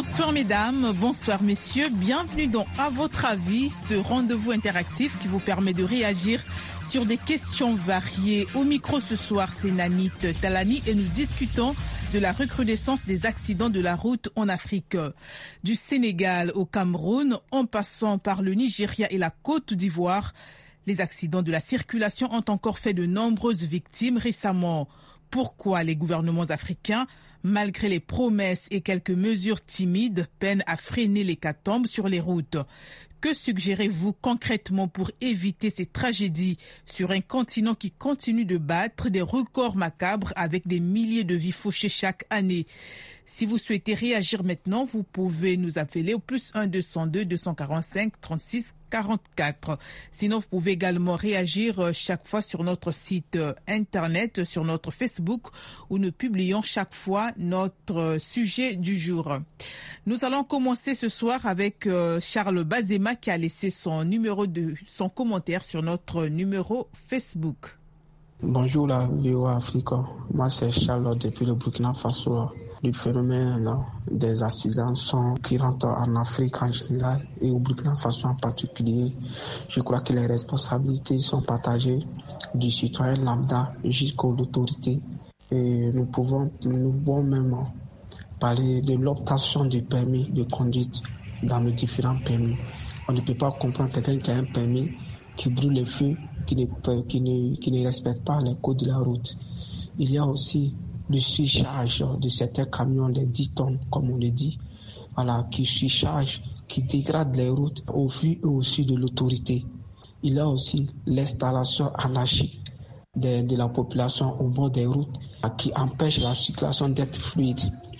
Bonsoir mesdames, bonsoir messieurs, bienvenue dans À votre avis, ce rendez-vous interactif qui vous permet de réagir sur des questions variées. Au micro ce soir, c'est Nanit Talani et nous discutons de la recrudescence des accidents de la route en Afrique. Du Sénégal au Cameroun, en passant par le Nigeria et la Côte d'Ivoire, les accidents de la circulation ont encore fait de nombreuses victimes récemment. Pourquoi les gouvernements africains, malgré les promesses et quelques mesures timides, peinent à freiner l'hécatombe sur les routes? Que suggérez-vous concrètement pour éviter ces tragédies sur un continent qui continue de battre des records macabres avec des milliers de vies fauchées chaque année? Si vous souhaitez réagir maintenant, vous pouvez nous appeler au +1 202 245 36 44. Sinon, vous pouvez également réagir chaque fois sur notre site internet, sur notre Facebook, où nous publions chaque fois notre sujet du jour. Nous allons commencer ce soir avec Charles Bazema qui a laissé son commentaire sur notre numéro Facebook. Bonjour la VOA Africa, moi c'est Charles depuis le Burkina Faso. Le phénomène des accidents sont courants en Afrique en général et au Burkina Faso en particulier. Je crois que les responsabilités sont partagées du citoyen lambda jusqu'aux autorités. Et nous pouvons même parler de l'obtention du permis de conduite dans les différents permis. On ne peut pas comprendre quelqu'un qui a un permis qui brûle les feux, qui ne respecte pas les codes de la route. Il y a aussi le surcharge de certains camions, les 10 tonnes, comme on le dit, qui surchargent, qui dégradent les routes au vu et au su de l'autorité. Il y a aussi l'installation anarchique de la population au bord des routes qui empêche la circulation d'être fluide.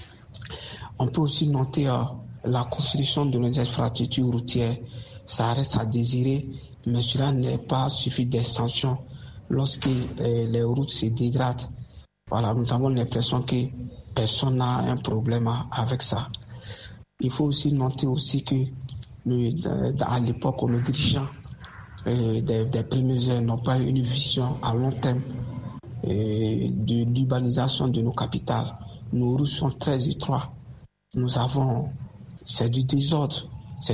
On peut aussi noter la construction de nos infrastructures routières. Ça reste à désirer, mais cela n'est pas suffi des sanctions lorsque les routes se dégradent. Nous avons l'impression que personne n'a un problème avec ça. Il faut aussi noter aussi que à l'époque, nos dirigeants des premières heures n'ont pas une vision à long terme de l'urbanisation de nos capitales. Nos routes sont très étroites. C'est du désordre.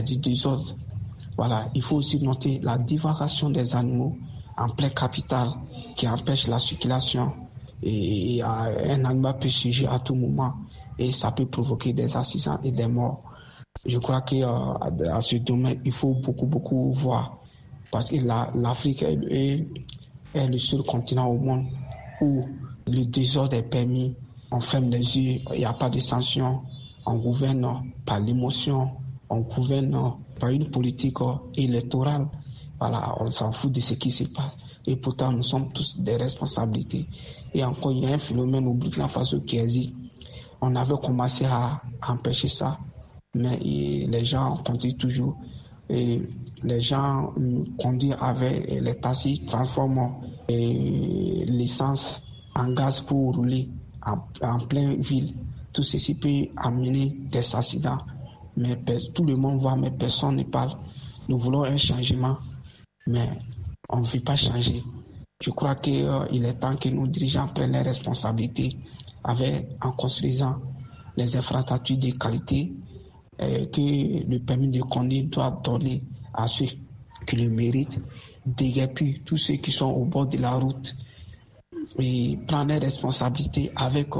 Il faut aussi noter la divagation des animaux en pleine capitale qui empêche la circulation. Et un animal peut surgir à tout moment et ça peut provoquer des accidents et des morts. Je crois qu'à ce domaine, il faut beaucoup voir parce que l'Afrique est le seul continent au monde où le désordre est permis. On ferme les yeux, il n'y a pas de sanctions. On gouverne par l'émotion, on gouverne par une politique électorale. On s'en fout de ce qui se passe. Et pourtant, nous sommes tous des responsabilités. Et encore, il y a un phénomène au Burkina Faso qui existe. On avait commencé à empêcher ça, mais les gens continuent toujours. Et les gens conduisent avec les taxis, transforment l'essence en gaz pour rouler en pleine ville. Tout ceci peut amener des accidents. Mais tout le monde voit, mais personne ne parle. Nous voulons un changement, mais on ne veut pas changer. Je crois qu'il est temps que nos dirigeants prennent les responsabilités en construisant les infrastructures de qualité que le permis de conduire doit donner à ceux qui le méritent, déguerpir tous ceux qui sont au bord de la route et prendre les responsabilités avec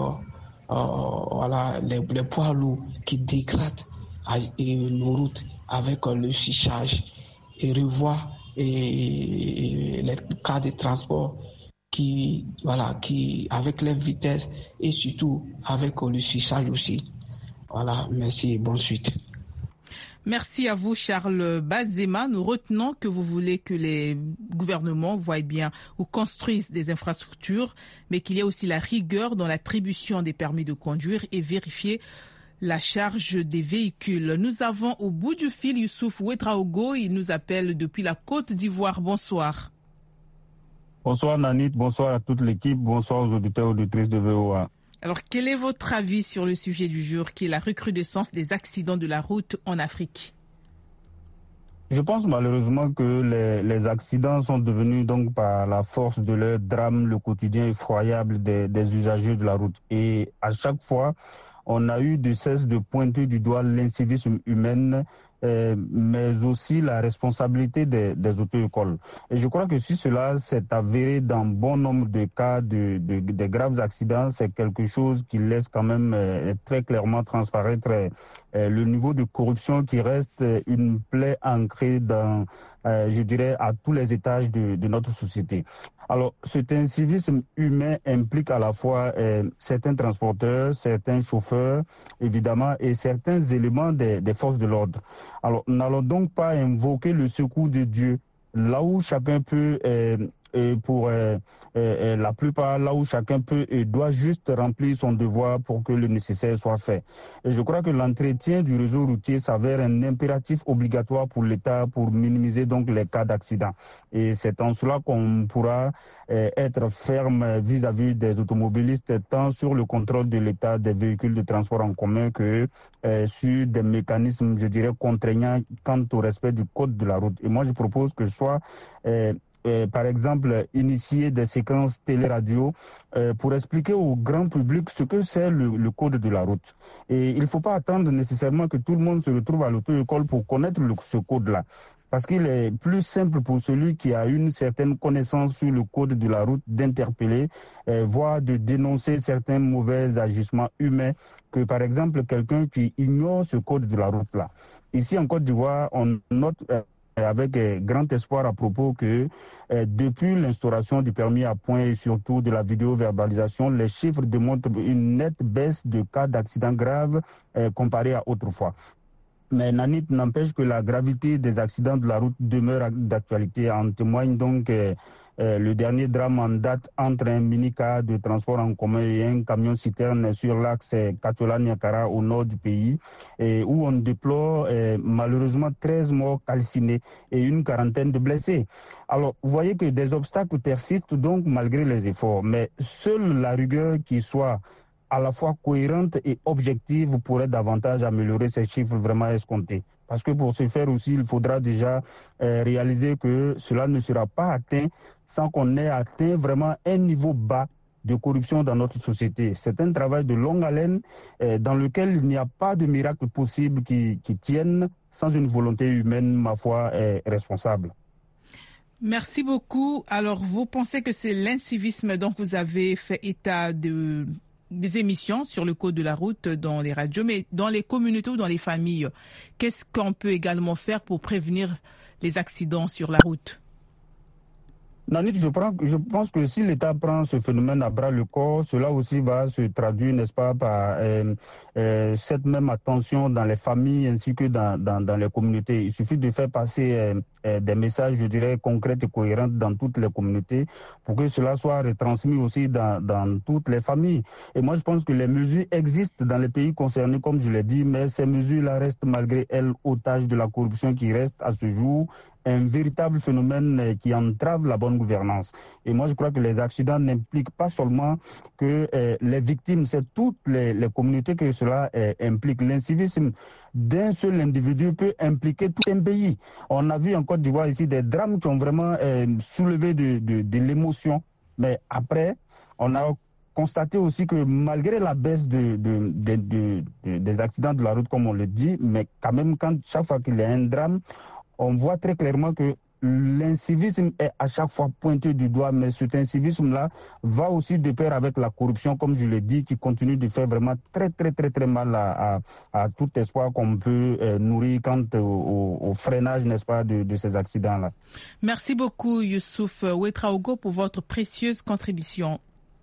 les poids lourds qui dégradent nos routes avec le surcharge et revoir les cas de transport qui avec les vitesses et surtout avec le surcharge aussi. Merci et bonne suite. Merci à vous Charles Bazema. Nous retenons que vous voulez que les gouvernements voient bien ou construisent des infrastructures, mais qu'il y a aussi la rigueur dans l'attribution des permis de conduire et vérifier la charge des véhicules. Nous avons au bout du fil Youssouf Ouedraogo, il nous appelle depuis la Côte d'Ivoire. Bonsoir. Bonsoir Nanit, bonsoir à toute l'équipe, bonsoir aux auditeurs et auditrices de VOA. Alors, quel est votre avis sur le sujet du jour, qui est la recrudescence des accidents de la route en Afrique? Je pense malheureusement que les accidents sont devenus donc par la force de leur drame le quotidien effroyable des usagers de la route. Et à chaque fois, on a eu de cesse de pointer du doigt l'incivisme humain, mais aussi la responsabilité des auto-écoles. Et je crois que si cela s'est avéré dans bon nombre de cas de graves accidents, c'est quelque chose qui laisse quand même très clairement transparaître le niveau de corruption qui reste une plaie ancrée dans, je dirais, à tous les étages de notre société. Alors, cet incivisme humain implique à la fois certains transporteurs, certains chauffeurs, évidemment, et certains éléments des forces de l'ordre. Alors, n'allons donc pas invoquer le secours de Dieu, là où chacun peut, pour la plupart, là où chacun peut et doit juste remplir son devoir pour que le nécessaire soit fait. Et je crois que l'entretien du réseau routier s'avère un impératif obligatoire pour l'État pour minimiser donc les cas d'accident. Et c'est en cela qu'on pourra être ferme vis-à-vis des automobilistes, tant sur le contrôle de l'État des véhicules de transport en commun que sur des mécanismes, je dirais, contraignants quant au respect du code de la route. Et moi, je propose que soit par exemple, initier des séquences télé-radio pour expliquer au grand public ce que c'est le code de la route. Et il ne faut pas attendre nécessairement que tout le monde se retrouve à l'auto-école pour connaître ce code-là. Parce qu'il est plus simple pour celui qui a une certaine connaissance sur le code de la route d'interpeller, voire de dénoncer certains mauvais agissements humains que, par exemple, quelqu'un qui ignore ce code de la route-là. Ici, en Côte d'Ivoire, on note avec grand espoir à propos que depuis l'instauration du permis à points et surtout de la vidéo-verbalisation, les chiffres démontrent une nette baisse de cas d'accidents graves comparé à autrefois. Mais Nanit n'empêche que la gravité des accidents de la route demeure d'actualité. En témoigne donc le dernier drame en date entre un mini-car de transport en commun et un camion-citerne sur l'axe Katola-Niakara au nord du pays, où on déplore malheureusement 13 morts calcinés et une quarantaine de blessés. Alors, vous voyez que des obstacles persistent donc malgré les efforts, mais seule la rigueur qui soit à la fois cohérente et objective pourrait davantage améliorer ces chiffres vraiment escomptés. Parce que pour ce faire aussi, il faudra déjà réaliser que cela ne sera pas atteint sans qu'on ait atteint vraiment un niveau bas de corruption dans notre société. C'est un travail de longue haleine dans lequel il n'y a pas de miracle possible qui tienne sans une volonté humaine, ma foi, responsable. Merci beaucoup. Alors, vous pensez que c'est l'incivisme dont vous avez fait état des émissions sur le code de la route dans les radios, mais dans les communautés ou dans les familles, qu'est-ce qu'on peut également faire pour prévenir les accidents sur la route? Nanit, je pense que si l'État prend ce phénomène à bras le corps, cela aussi va se traduire, n'est-ce pas, par cette même attention dans les familles ainsi que dans les communautés. Il suffit de faire passer des messages, je dirais, concrets et cohérents dans toutes les communautés pour que cela soit retransmis aussi dans toutes les familles. Et moi, je pense que les mesures existent dans les pays concernés, comme je l'ai dit, mais ces mesures-là restent malgré elles otages de la corruption qui reste à ce jour un véritable phénomène qui entrave la bonne gouvernance. Et moi, je crois que les accidents n'impliquent pas seulement que les victimes, c'est toutes les communautés que cela implique. L'incivisme d'un seul individu peut impliquer tout un pays. On a vu en Côte d'Ivoire ici des drames qui ont vraiment soulevé de l'émotion. Mais après, on a constaté aussi que malgré la baisse des accidents de la route, comme on le dit, mais quand même, chaque fois qu'il y a un drame, on voit très clairement que l'incivisme est à chaque fois pointé du doigt, mais cet incivisme-là va aussi de pair avec la corruption, comme je l'ai dit, qui continue de faire vraiment très, très, très, très mal à tout espoir qu'on peut nourrir quant au freinage, n'est-ce pas, de ces accidents-là. Merci beaucoup, Youssouf Ouetraogo, pour votre précieuse contribution.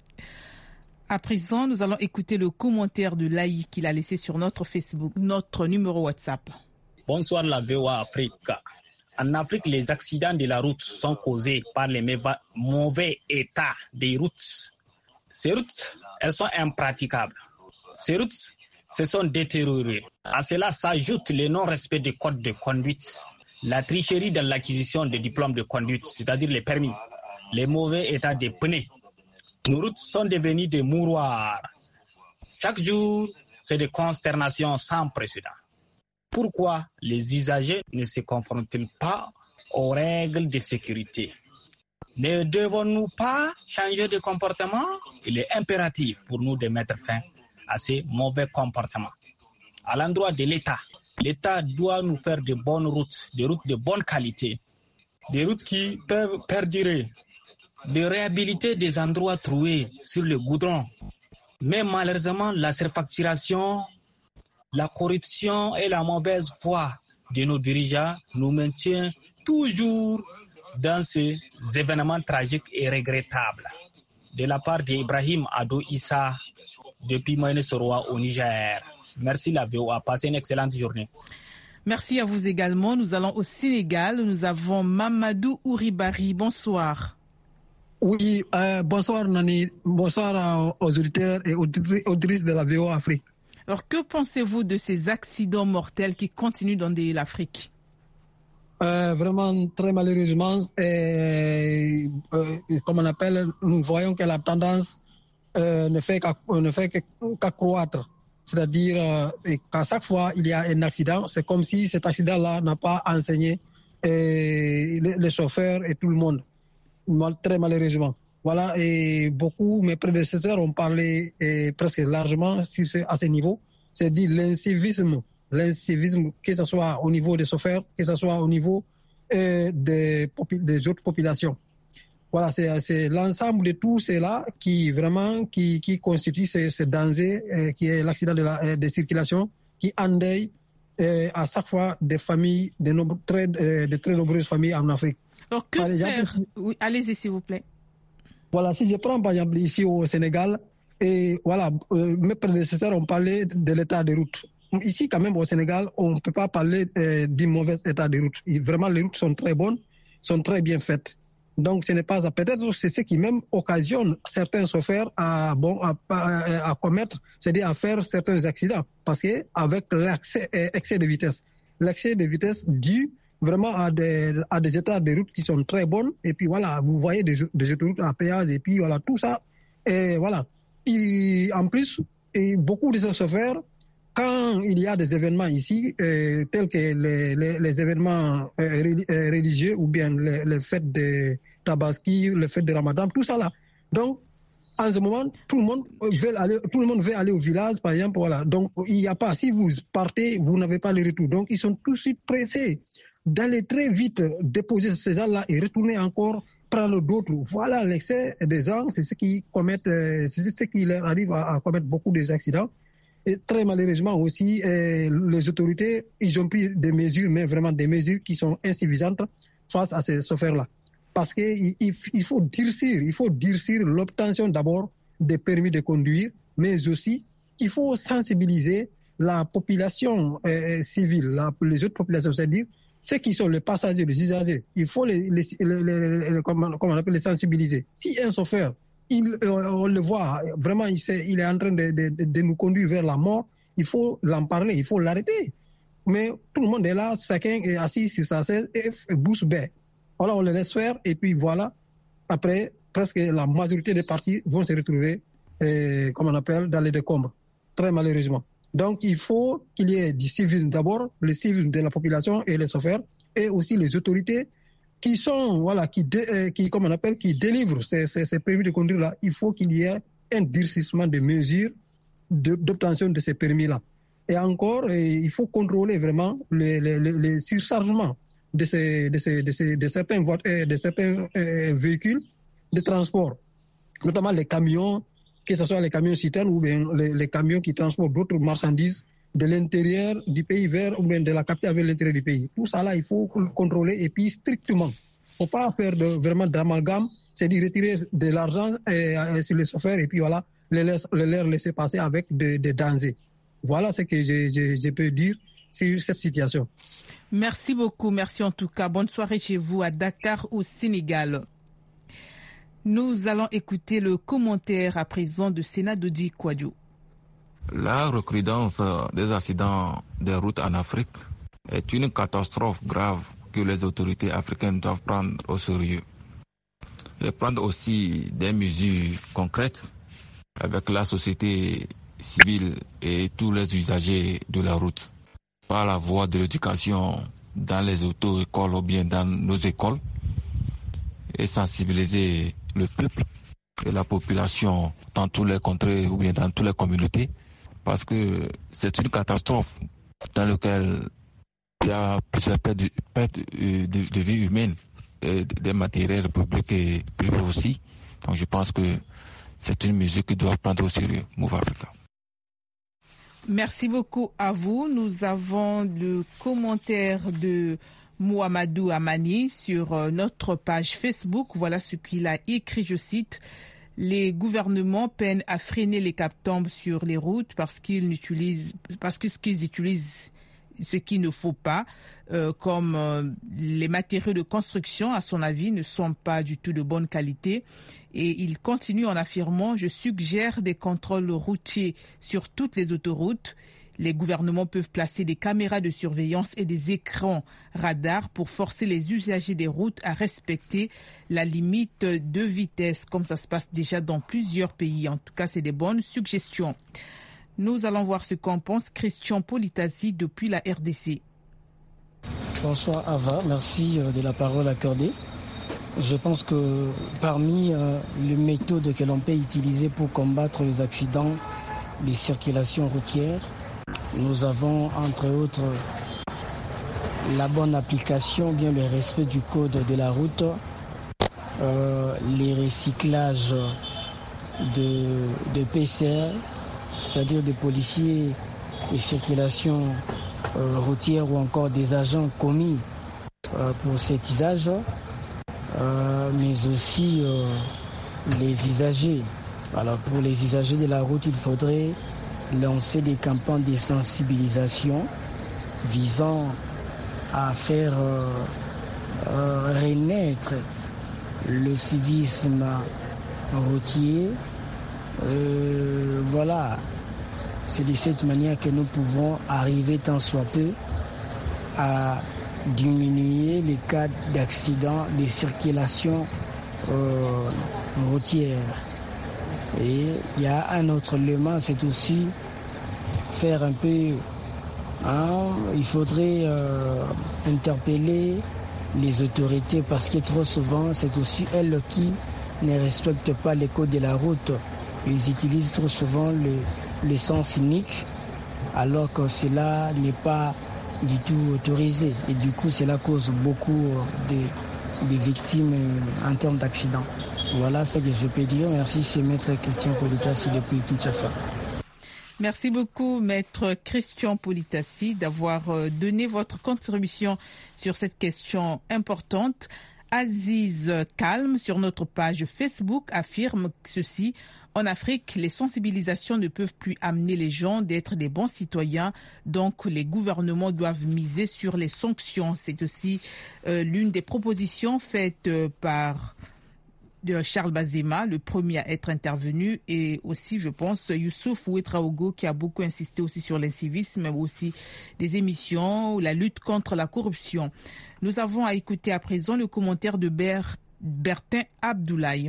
À présent, nous allons écouter le commentaire de Laï qu'il a laissé sur notre Facebook, notre numéro WhatsApp. Bonsoir la VOA Afrique. En Afrique, les accidents de la route sont causés par les mauvais états des routes. Ces routes, elles sont impraticables. Ces routes se sont détériorées. À cela s'ajoute le non-respect des codes de conduite, la tricherie dans l'acquisition des diplômes de conduite, c'est-à-dire les permis, les mauvais états des pneus. Nos routes sont devenues des mouroirs. Chaque jour, c'est des consternations sans précédent. Pourquoi les usagers ne se confrontent-ils pas aux règles de sécurité? Ne devons-nous pas changer de comportement? Il est impératif pour nous de mettre fin à ces mauvais comportements. À l'endroit de l'État, l'État doit nous faire de bonnes routes, des routes de bonne qualité, des routes qui peuvent perdurer, de réhabiliter des endroits troués sur le goudron. Mais malheureusement, la surfacturation, la corruption et la mauvaise foi de nos dirigeants nous maintient toujours dans ces événements tragiques et regrettables. De la part d'Ibrahim Ado Issa, depuis Moyen-Soroa au Niger. Merci la VOA, passez une excellente journée. Merci à vous également. Nous allons au Sénégal. Nous avons Mamadou Ouribari. Bonsoir. Oui, bonsoir Nani. Bonsoir aux auditeurs et auditrices de la VOA Afrique. Alors, que pensez-vous de ces accidents mortels qui continuent d'endeuiller l'Afrique? Vraiment, très malheureusement, comme on appelle, nous voyons que la tendance ne fait qu'accroître. C'est-à-dire qu'à chaque fois il y a un accident, c'est comme si cet accident-là n'a pas enseigné les chauffeurs et tout le monde, très malheureusement. Voilà, et beaucoup, mes prédécesseurs ont parlé presque largement à ce niveau, c'est-à-dire l'incivisme, que ce soit au niveau des chauffeurs, que ce soit au niveau des autres populations. Voilà, c'est l'ensemble de tout cela qui vraiment qui constitue ce danger qui est l'accident de circulation qui endeuille à chaque fois des familles, de très nombreuses familles en Afrique. Alors que faire? Oui, allez-y s'il vous plaît. Voilà, si je prends par exemple ici au Sénégal, et voilà, mes prédécesseurs ont parlé de l'état des routes. Ici quand même au Sénégal, on ne peut pas parler du mauvais état des routes. Vraiment, les routes sont très bonnes, sont très bien faites. Donc, ce n'est pas peut-être c'est ce qui même occasionne certains chauffeurs à commettre, c'est-à-dire à faire certains accidents, parce que avec l'excès de vitesse dû vraiment à des états de route qui sont très bonnes, et puis voilà, vous voyez des autoroutes à péage, et puis voilà tout ça, et voilà. Et en plus, beaucoup de ces chauffeurs, quand il y a des événements ici, tels que les événements religieux ou bien les fêtes de Tabaski, les fêtes de Ramadan, tout ça là. Donc, en ce moment, tout le monde veut aller au village, par exemple, voilà. Donc, il n'y a pas, si vous partez, vous n'avez pas le retour. Donc, ils sont tout de suite pressés d'aller très vite déposer ces gens-là et retourner encore prendre d'autres. Voilà, l'excès des gens, c'est ce qui leur arrive à commettre beaucoup d'accidents. Et très malheureusement aussi, les autorités, ils ont pris des mesures, mais vraiment des mesures qui sont insuffisantes face à ces chauffeurs-là. Parce qu'il faut durcir l'obtention d'abord des permis de conduire, mais aussi, il faut sensibiliser la population civile, les autres populations, c'est-à-dire ceux qui sont les passagers, les usagers. Il faut comment on appelle, les sensibiliser. Si un chauffeur, on le voit, vraiment, il est en train de nous conduire vers la mort, il faut l'en parler, il faut l'arrêter. Mais tout le monde est là, chacun est assis sur sa chaise et bouche bée. Voilà, on le laisse faire, et puis voilà, après, presque la majorité des parties vont se retrouver, comme on appelle, dans les décombres, très malheureusement. Donc, il faut qu'il y ait du civisme d'abord, le civisme de la population et les chauffeurs, et aussi les autorités qui sont, voilà, qui délivrent ces permis de conduire là. Il faut qu'il y ait un durcissement de mesures d'obtention de ces permis là. Et encore, il faut contrôler vraiment les surchargements de certains véhicules de transport, notamment les camions, que ce soit les camions citernes ou bien les camions qui transportent d'autres marchandises de l'intérieur du pays ou bien de la capitale vers l'intérieur du pays. Tout ça là, il faut contrôler, et puis strictement. Il ne faut pas faire vraiment d'amalgame, c'est-à-dire retirer de l'argent sur les chauffeurs et puis voilà, les laisser passer avec des dangers. Voilà ce que je peux dire sur cette situation. Merci beaucoup, merci en tout cas. Bonne soirée chez vous à Dakar au Sénégal. Nous allons écouter le commentaire à présent de Sénat Dodi Kwadjo. La recrudescence des accidents des routes en Afrique est une catastrophe grave que les autorités africaines doivent prendre au sérieux. Et prendre aussi des mesures concrètes avec la société civile et tous les usagers de la route. Par la voie de l'éducation dans les auto-écoles ou bien dans nos écoles, et sensibiliser le peuple et la population dans tous les contrées ou bien dans toutes les communautés parce que c'est une catastrophe dans laquelle il y a plusieurs pertes de vie humaine, des matériels publics et privés aussi. Donc je pense que c'est une mesure qui doit prendre au sérieux, Move Africa. Merci beaucoup à vous. Nous avons le commentaire de Mohamedou Amani sur notre page Facebook. Voilà ce qu'il a écrit, je cite: les gouvernements peinent à freiner les captambes sur les routes parce qu'ils utilisent ce qu'il ne faut pas, comme les matériaux de construction, à son avis, ne sont pas du tout de bonne qualité. Et il continue en affirmant: je suggère des contrôles routiers sur toutes les autoroutes. Les gouvernements peuvent placer des caméras de surveillance et des écrans radars pour forcer les usagers des routes à respecter la limite de vitesse, comme ça se passe déjà dans plusieurs pays. En tout cas, c'est des bonnes suggestions. Nous allons voir ce qu'en pense Christian Politasi depuis la RDC. Bonsoir Ava, merci de la parole accordée. Je pense que parmi les méthodes que l'on peut utiliser pour combattre les accidents des circulations routières, nous avons entre autres la bonne application, bien le respect du code de la route, les recyclages de PCR, c'est-à-dire des policiers et circulation routière ou encore des agents commis pour cet usage, mais aussi les usagers. Alors pour les usagers de la route, il faudrait lancer des campagnes de sensibilisation visant à faire renaître le civisme routier. Voilà, c'est de cette manière que nous pouvons arriver tant soit peu à diminuer les cas d'accidents de circulation routière. Et il y a un autre élément, c'est aussi faire un peu, il faudrait interpeller les autorités parce que trop souvent c'est aussi elles qui ne respectent pas les codes de la route. Ils utilisent trop souvent le sens unique alors que cela n'est pas du tout autorisé et du coup cela cause beaucoup de victimes en termes d'accidents. Voilà ce que je peux dire. Merci, c'est Maître Christian Politasi depuis Kinshasa. Merci beaucoup, Maître Christian Politasi, d'avoir donné votre contribution sur cette question importante. Aziz Calme, sur notre page Facebook, affirme ceci: en Afrique, les sensibilisations ne peuvent plus amener les gens d'être des bons citoyens, donc les gouvernements doivent miser sur les sanctions. C'est aussi l'une des propositions faites par Charles Bazema, le premier à être intervenu, et aussi, je pense, Youssouf Ouetraogo, qui a beaucoup insisté aussi sur l'incivisme, mais aussi des émissions ou la lutte contre la corruption. Nous avons à écouter à présent le commentaire de Bertin Abdoulaye.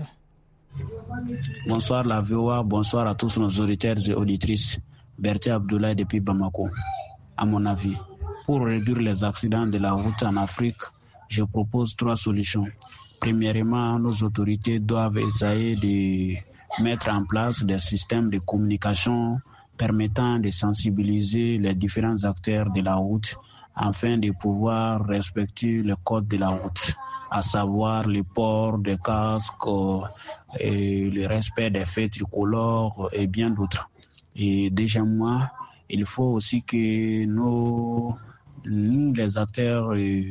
Bonsoir la VOA, bonsoir à tous nos auditeurs et auditrices. Bertin Abdoulaye depuis Bamako. À mon avis, pour réduire les accidents de la route en Afrique, je propose 3 solutions. Premièrement, nos autorités doivent essayer de mettre en place des systèmes de communication permettant de sensibiliser les différents acteurs de la route afin de pouvoir respecter le code de la route, à savoir le port des casques, et le respect des feux tricolores et bien d'autres. Et deuxièmement, il faut aussi que nous les acteurs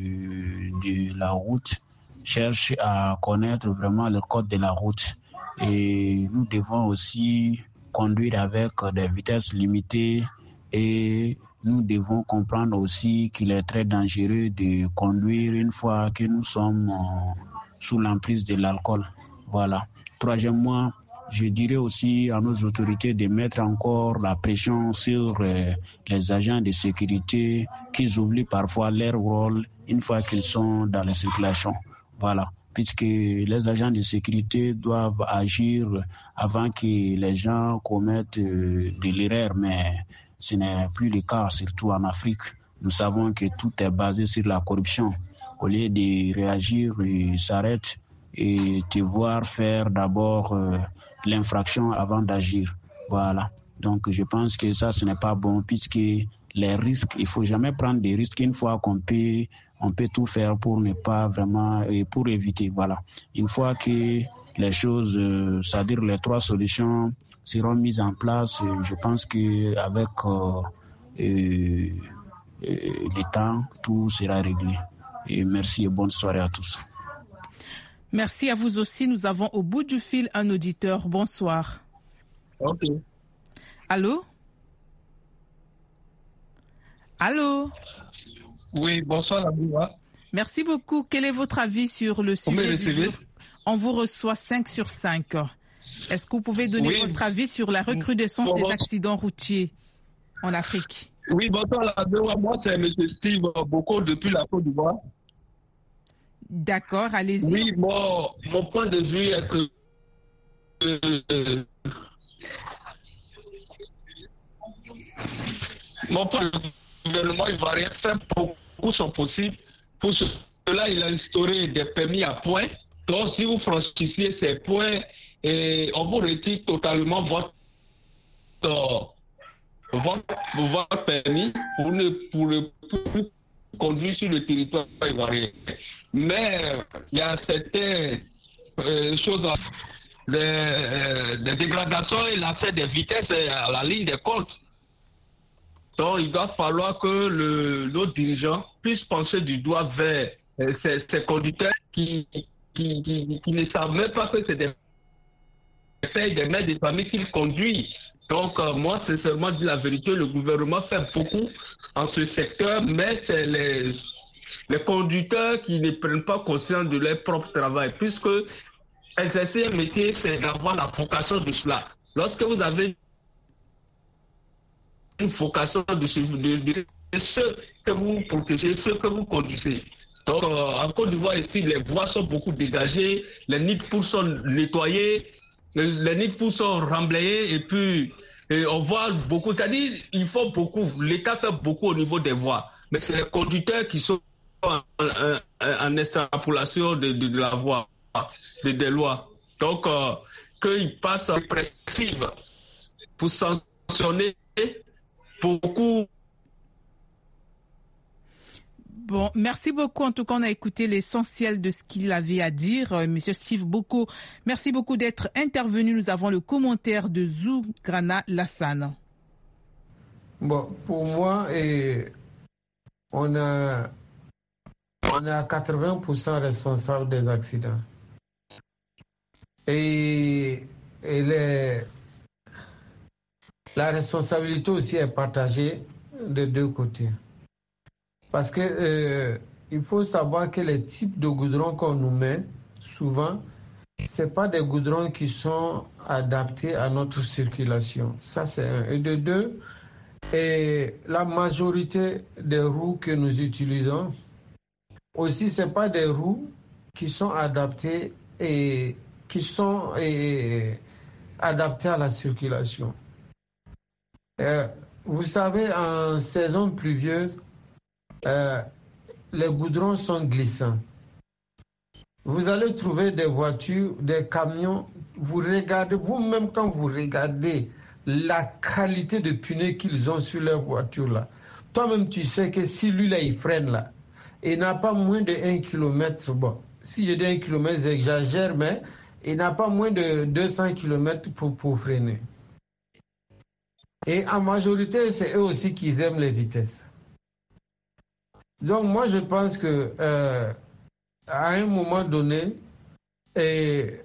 de la route, cherchent à connaître vraiment le code de la route. Et nous devons aussi conduire avec des vitesses limitées et nous devons comprendre aussi qu'il est très dangereux de conduire une fois que nous sommes sous l'emprise de l'alcool. Voilà. Troisièmement, je dirais aussi à nos autorités de mettre encore la pression sur les agents de sécurité qui oublient parfois leur rôle une fois qu'ils sont dans la circulation. Voilà, puisque les agents de sécurité doivent agir avant que les gens commettent de l'erreur, mais ce n'est plus le cas, surtout en Afrique. Nous savons que tout est basé sur la corruption. Au lieu de réagir, ils s'arrêtent et te voir faire d'abord l'infraction avant d'agir. Voilà. Donc je pense que ça, ce n'est pas bon, puisque les risques, il ne faut jamais prendre des risques une fois qu'on peut tout faire pour ne pas vraiment, pour éviter. Voilà. Une fois que les choses, c'est-à-dire les 3 solutions seront mises en place, je pense qu'avec le temps, tout sera réglé. Et merci et bonne soirée à tous. Merci à vous aussi. Nous avons au bout du fil un auditeur. Bonsoir. Ok. Allô? Allô? Oui, bonsoir Laboua. Merci beaucoup. Quel est votre avis sur le sujet du jour? On vous reçoit 5 sur 5. Est-ce que vous pouvez donner votre avis sur la recrudescence des accidents routiers en Afrique? Oui, bonsoir Laboua. Moi, c'est M. Steve Boko depuis la Côte d'Ivoire. D'accord, allez-y. Oui, mon point de vue est que mon point de vue, le gouvernement ivoirien fait beaucoup sont possibles. Pour cela, il a instauré des permis à points. Donc, si vous franchissiez ces points, on vous retire totalement votre permis pour ne plus conduire sur le territoire ivoirien. Mais il y a certaines choses, des dégradations et l'accès des vitesses à la ligne des côtes. Donc il va falloir que nos dirigeants puissent pencher du doigt vers ces conducteurs qui ne savent même pas que c'est des mères de famille qu'ils conduisent. Donc moi, sincèrement, dire la vérité, le gouvernement fait beaucoup en ce secteur, mais c'est les conducteurs qui ne prennent pas conscience de leur propre travail, puisque exercer un métier, c'est d'avoir la vocation de cela. Lorsque vous avez une vocation de ceux que vous protégez, ceux que vous conduisez. Donc en Côte d'Ivoire, ici, les voies sont beaucoup dégagées, les nids de poules sont nettoyés, les nids de poules sont remblayés, et puis on voit beaucoup, c'est-à-dire il faut beaucoup, l'État fait beaucoup au niveau des voies, mais c'est les conducteurs qui sont en extrapolation de la voie, des lois. Donc, qu'ils passent en répressive pour sanctionner beaucoup. Bon, merci beaucoup. En tout cas, on a écouté l'essentiel de ce qu'il avait à dire. Monsieur Steve Boko, merci beaucoup d'être intervenu. Nous avons le commentaire de Zougrana Lassane. Bon, pour moi, on est à 80% responsable des accidents. Et la responsabilité aussi est partagée de 2 côtés. Parce que il faut savoir que les types de goudrons qu'on nous met, souvent, ce n'est pas des goudrons qui sont adaptés à notre circulation. Ça, c'est un. Et de 2, la majorité des roues que nous utilisons, aussi, ce n'est pas des roues qui sont adaptées adaptées à la circulation. Vous savez, en saison pluvieuse, les goudrons sont glissants. Vous allez trouver des voitures, des camions, vous regardez, vous-même quand vous regardez la qualité de pneus qu'ils ont sur leur voiture là, toi-même tu sais que si lui là il freine là, il n'a pas moins de 1 km, bon, si je dis 1 km j'exagère, mais il n'a pas moins de 200 km pour freiner. Et en majorité, c'est eux aussi qui aiment les vitesses. Donc moi, je pense que à un moment donné, les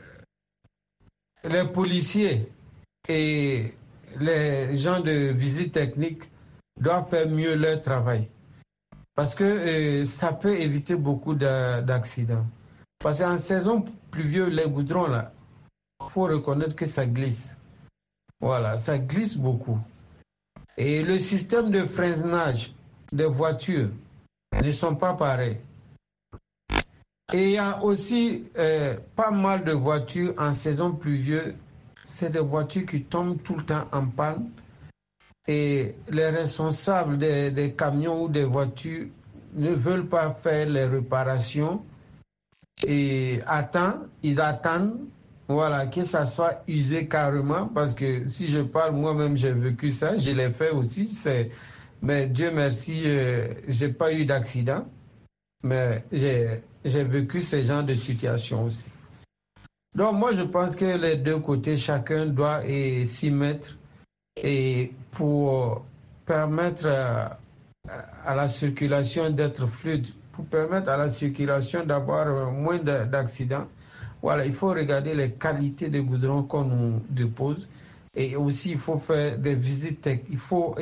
policiers et les gens de visite technique doivent faire mieux leur travail. Parce que ça peut éviter beaucoup d'accidents. Parce qu'en saison pluvieuse, les goudrons, là, il faut reconnaître que ça glisse. Voilà, ça glisse beaucoup. Et le système de freinage des voitures ne sont pas pareils. Et il y a aussi pas mal de voitures en saison pluvieuse. C'est des voitures qui tombent tout le temps en panne. Et les responsables des camions ou des voitures ne veulent pas faire les réparations et ils attendent Voilà, que ça soit usé carrément, parce que si je parle, moi-même j'ai vécu ça, je l'ai fait aussi, mais Dieu merci, j'ai pas eu d'accident, mais j'ai vécu ce genre de situation aussi. Donc moi je pense que les deux côtés, chacun doit s'y mettre et pour permettre à la circulation d'être fluide, pour permettre à la circulation d'avoir moins d'accidents. Voilà, il faut regarder les qualités de goudron qu'on nous dépose et aussi il faut faire des visites, il faut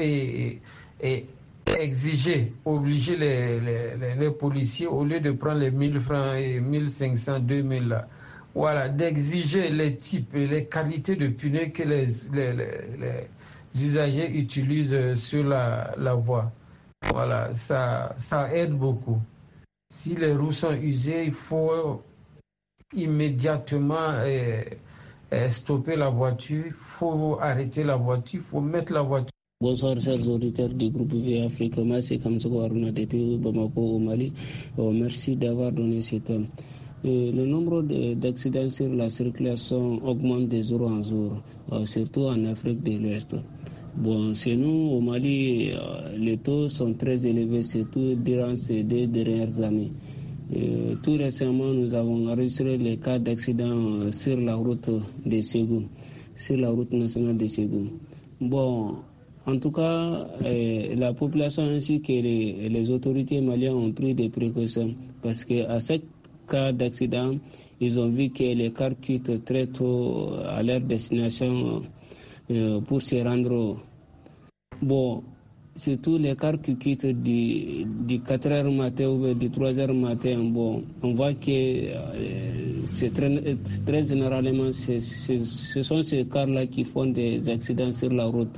exiger, obliger les policiers au lieu de prendre les 1000 francs et 1500, 2000 là, voilà, d'exiger les types et les qualités de pneus que les usagers utilisent sur la voie. Voilà, ça aide beaucoup. Si les roues sont usées, il faut immédiatement stopper la voiture, il faut arrêter la voiture, il faut mettre la voiture. Bonsoir chers auditeurs du groupe V Afrique, c'est Kamsoko Aruna depuis Bamako au Mali. Merci d'avoir donné ce thème. Le nombre d'accidents sur la circulation augmente de jour en jour, surtout en Afrique de l'Ouest. Bon, chez nous, au Mali, les taux sont très élevés, surtout durant ces 2 dernières années. Tout récemment, nous avons enregistré les cas d'accidents sur la route de Ségou, sur la route nationale de Ségou. Bon, en tout cas, la population ainsi que les autorités maliennes ont pris des précautions parce qu'à chaque cas d'accident, ils ont vu que les cars quittent très tôt à leur destination pour se rendre. Bon, surtout les cars qui quittent du 4h matin ou du 3h matin, bon, on voit que c'est très généralement, ce sont ces cars-là qui font des accidents sur la route.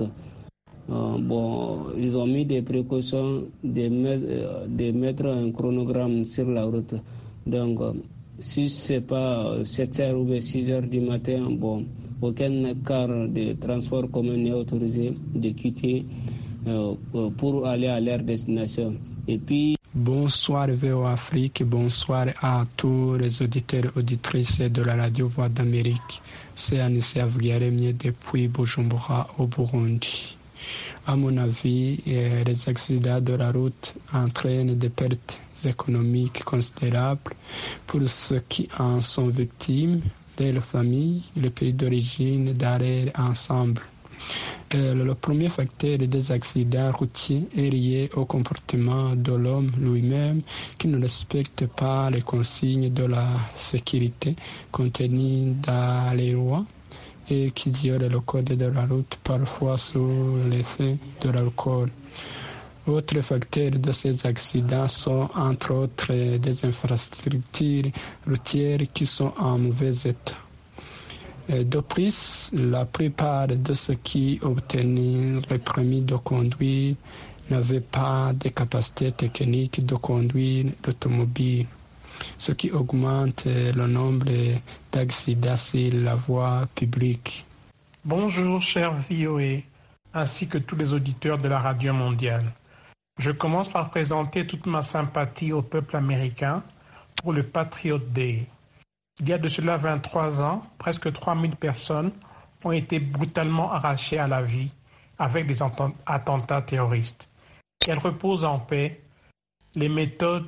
Bon, ils ont mis des précautions de mettre un chronogramme sur la route. Donc, si c'est pas 7h ou 6h du matin, bon, aucun car de transport commun n'est autorisé de quitter pour aller à leur destination. Et puis... Bonsoir VO Afrique, bonsoir à tous les auditeurs et auditrices de la radio Voix d'Amérique. C'est Anissa Avgueremie depuis Bujumbura au Burundi. À mon avis, les accidents de la route entraînent des pertes économiques considérables pour ceux qui en sont victimes, leurs familles, le pays d'origine, d'arrêt ensemble. Le premier facteur des accidents routiers est lié au comportement de l'homme lui-même qui ne respecte pas les consignes de la sécurité contenues dans les lois et qui viole le code de la route parfois sous l'effet de l'alcool. Autres facteurs de ces accidents sont entre autres des infrastructures routières qui sont en mauvais état. De plus, la plupart de ceux qui obtenaient le permis de conduire n'avaient pas de capacité technique de conduire l'automobile, ce qui augmente le nombre d'accidents sur la voie publique. Bonjour, cher VOA, ainsi que tous les auditeurs de la radio mondiale. Je commence par présenter toute ma sympathie au peuple américain pour le Patriot Day. Il y a de cela 23 ans, presque 3000 personnes ont été brutalement arrachées à la vie avec des attentats terroristes. Qu'elles reposent en paix. Les méthodes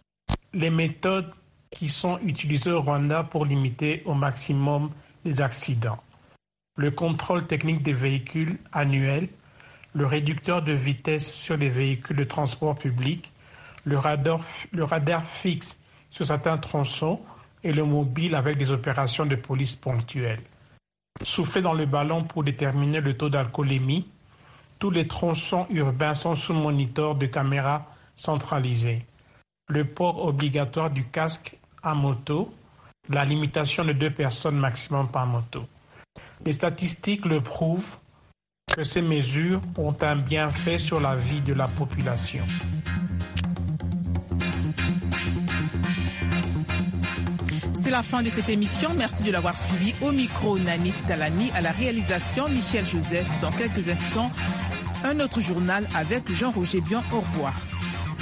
qui sont utilisées au Rwanda pour limiter au maximum les accidents. Le contrôle technique des véhicules annuels, le réducteur de vitesse sur les véhicules de transport public, le radar fixe sur certains tronçons et le mobile avec des opérations de police ponctuelles. Souffler dans le ballon pour déterminer le taux d'alcoolémie, tous les tronçons urbains sont sous moniteur de caméras centralisées. Le port obligatoire du casque à moto, la limitation de 2 personnes maximum par moto. Les statistiques le prouvent que ces mesures ont un bienfait sur la vie de la population. C'est la fin de cette émission. Merci de l'avoir suivi. Au micro, Nanit Talani, à la réalisation, Michel Joseph. Dans quelques instants, un autre journal avec Jean-Roger Bion. Au revoir.